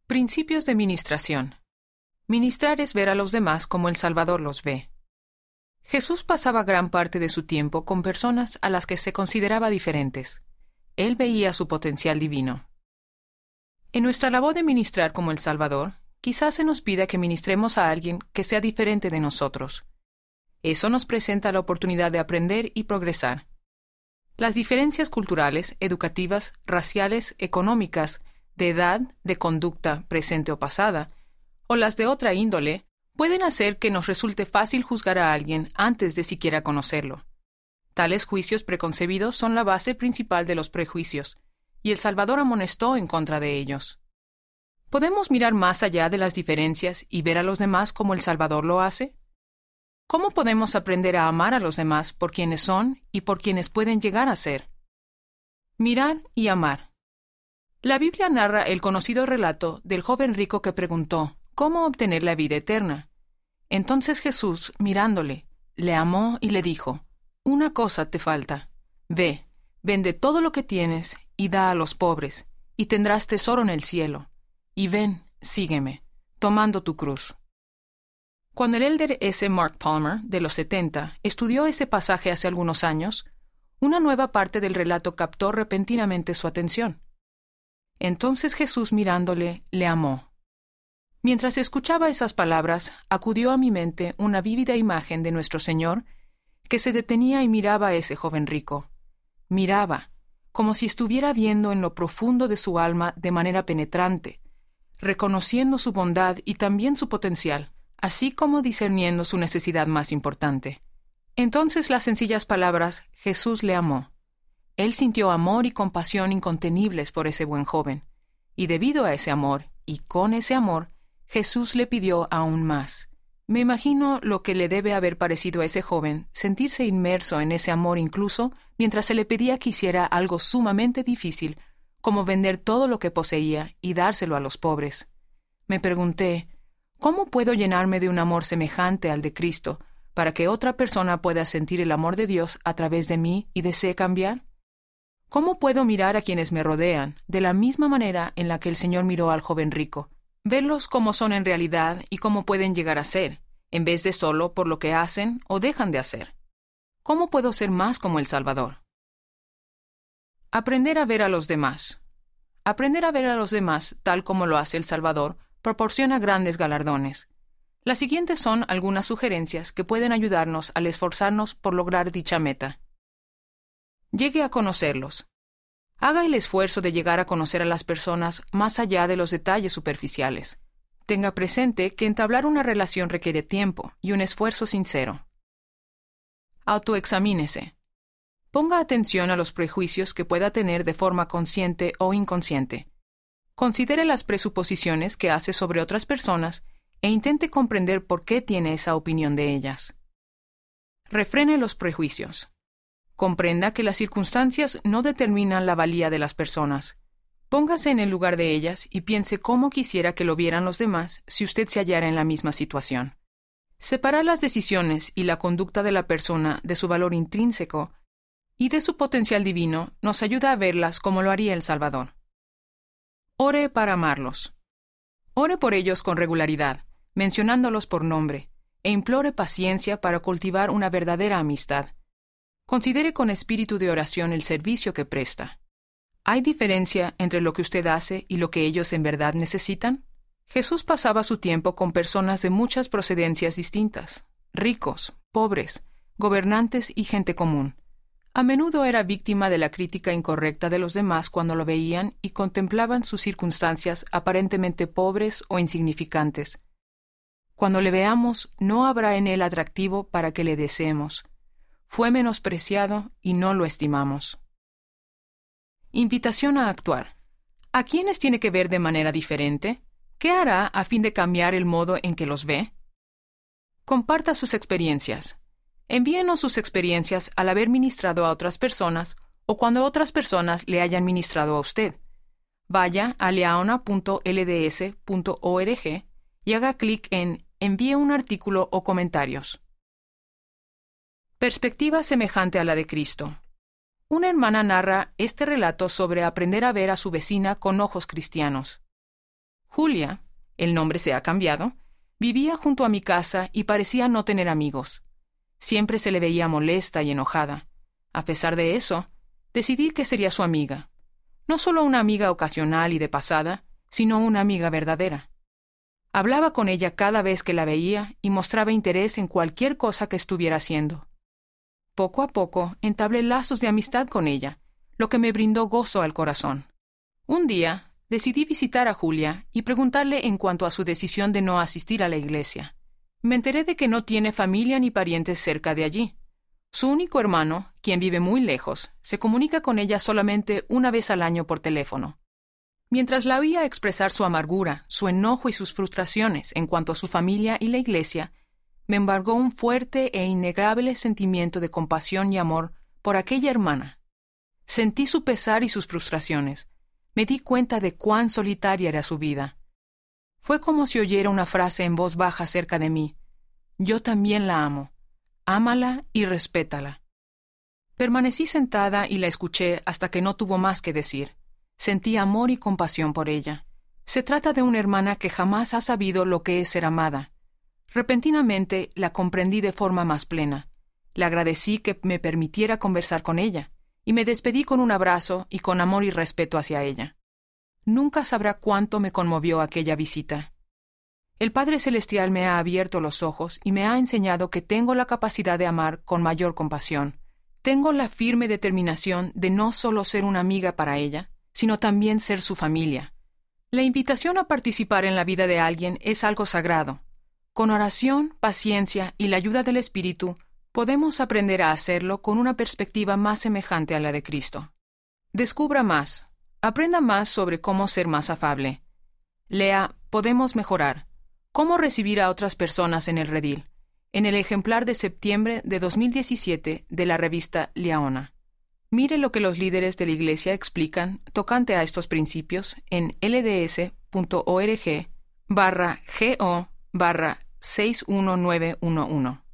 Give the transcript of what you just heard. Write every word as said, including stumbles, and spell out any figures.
Principios de ministración. Ministrar es ver a los demás como el Salvador los ve. Jesús pasaba gran parte de su tiempo con personas a las que se consideraba diferentes. Él veía su potencial divino. En nuestra labor de ministrar como el Salvador, quizás se nos pida que ministremos a alguien que sea diferente de nosotros. Eso nos presenta la oportunidad de aprender y progresar. Las diferencias culturales, educativas, raciales, económicas, de edad, de conducta presente o pasada, o las de otra índole, pueden hacer que nos resulte fácil juzgar a alguien antes de siquiera conocerlo. Tales juicios preconcebidos son la base principal de los prejuicios, y el Salvador amonestó en contra de ellos. ¿Podemos mirar más allá de las diferencias y ver a los demás como el Salvador lo hace? ¿Cómo podemos aprender a amar a los demás por quienes son y por quienes pueden llegar a ser? Mirar y amar. La Biblia narra el conocido relato del joven rico que preguntó cómo obtener la vida eterna. Entonces Jesús, mirándole, le amó y le dijo: «Una cosa te falta. Ve, vende todo lo que tienes y da a los pobres, y tendrás tesoro en el cielo. Y ven, sígueme, tomando tu cruz». Cuando el elder S. Mark Palmer, de los setenta, estudió ese pasaje hace algunos años, una nueva parte del relato captó repentinamente su atención. Entonces Jesús, mirándole, le amó. Mientras escuchaba esas palabras, acudió a mi mente una vívida imagen de nuestro Señor que se detenía y miraba a ese joven rico. Miraba, como si estuviera viendo en lo profundo de su alma de manera penetrante, reconociendo su bondad y también su potencial, así como discerniendo su necesidad más importante. Entonces las sencillas palabras «Jesús le amó». Él sintió amor y compasión incontenibles por ese buen joven, y debido a ese amor, y con ese amor, Jesús le pidió aún más. Me imagino lo que le debe haber parecido a ese joven sentirse inmerso en ese amor incluso mientras se le pedía que hiciera algo sumamente difícil, como vender todo lo que poseía y dárselo a los pobres. Me pregunté, ¿cómo puedo llenarme de un amor semejante al de Cristo para que otra persona pueda sentir el amor de Dios a través de mí y desee cambiar? ¿Cómo puedo mirar a quienes me rodean de la misma manera en la que el Señor miró al joven rico? Verlos como son en realidad y cómo pueden llegar a ser, en vez de solo por lo que hacen o dejan de hacer. ¿Cómo puedo ser más como el Salvador? Aprender a ver a los demás. Aprender a ver a los demás, tal como lo hace el Salvador, proporciona grandes galardones. Las siguientes son algunas sugerencias que pueden ayudarnos al esforzarnos por lograr dicha meta. Llegue a conocerlos. Haga el esfuerzo de llegar a conocer a las personas más allá de los detalles superficiales. Tenga presente que entablar una relación requiere tiempo y un esfuerzo sincero. Autoexamínese. Ponga atención a los prejuicios que pueda tener de forma consciente o inconsciente. Considere las presuposiciones que hace sobre otras personas e intente comprender por qué tiene esa opinión de ellas. Refrene los prejuicios. Comprenda que las circunstancias no determinan la valía de las personas. Póngase en el lugar de ellas y piense cómo quisiera que lo vieran los demás si usted se hallara en la misma situación. Separar las decisiones y la conducta de la persona de su valor intrínseco y de su potencial divino nos ayuda a verlas como lo haría el Salvador. Ore para amarlos. Ore por ellos con regularidad, mencionándolos por nombre, e implore paciencia para cultivar una verdadera amistad. Considere con espíritu de oración el servicio que presta. ¿Hay diferencia entre lo que usted hace y lo que ellos en verdad necesitan? Jesús pasaba su tiempo con personas de muchas procedencias distintas, ricos, pobres, gobernantes y gente común. A menudo era víctima de la crítica incorrecta de los demás cuando lo veían y contemplaban sus circunstancias aparentemente pobres o insignificantes. Cuando le veamos, no habrá en él atractivo para que le deseemos. Fue menospreciado y no lo estimamos. Invitación a actuar. ¿A quiénes tiene que ver de manera diferente? ¿Qué hará a fin de cambiar el modo en que los ve? Comparta sus experiencias. Envíenos sus experiencias al haber ministrado a otras personas o cuando otras personas le hayan ministrado a usted. Vaya a leaona punto l d s punto org y haga clic en Envíe un artículo o comentarios. Perspectiva semejante a la de Cristo. Una hermana narra este relato sobre aprender a ver a su vecina con ojos cristianos. Julia, el nombre se ha cambiado, vivía junto a mi casa y parecía no tener amigos. Siempre se le veía molesta y enojada. A pesar de eso, decidí que sería su amiga. No solo una amiga ocasional y de pasada, sino una amiga verdadera. Hablaba con ella cada vez que la veía y mostraba interés en cualquier cosa que estuviera haciendo. Poco a poco entablé lazos de amistad con ella, lo que me brindó gozo al corazón. Un día, decidí visitar a Julia y preguntarle en cuanto a su decisión de no asistir a la iglesia. Me enteré de que no tiene familia ni parientes cerca de allí. Su único hermano, quien vive muy lejos, se comunica con ella solamente una vez al año por teléfono. Mientras la oía expresar su amargura, su enojo y sus frustraciones en cuanto a su familia y la iglesia, me embargó un fuerte e innegable sentimiento de compasión y amor por aquella hermana. Sentí su pesar y sus frustraciones. Me di cuenta de cuán solitaria era su vida. Fue como si oyera una frase en voz baja cerca de mí. Yo también la amo. Ámala y respétala. Permanecí sentada y la escuché hasta que no tuvo más que decir. Sentí amor y compasión por ella. Se trata de una hermana que jamás ha sabido lo que es ser amada. Repentinamente la comprendí de forma más plena. Le agradecí que me permitiera conversar con ella, y me despedí con un abrazo y con amor y respeto hacia ella. Nunca sabrá cuánto me conmovió aquella visita. El Padre Celestial me ha abierto los ojos y me ha enseñado que tengo la capacidad de amar con mayor compasión. Tengo la firme determinación de no solo ser una amiga para ella, sino también ser su familia. La invitación a participar en la vida de alguien es algo sagrado. Con oración, paciencia y la ayuda del Espíritu, podemos aprender a hacerlo con una perspectiva más semejante a la de Cristo. Descubra más. Aprenda más sobre cómo ser más afable. Lea Podemos mejorar. Cómo recibir a otras personas en el redil, en el ejemplar de septiembre de dos mil diecisiete de la revista Liaona. Mire lo que los líderes de la Iglesia explican tocante a estos principios en lds.org barra go barra seis uno nueve uno uno.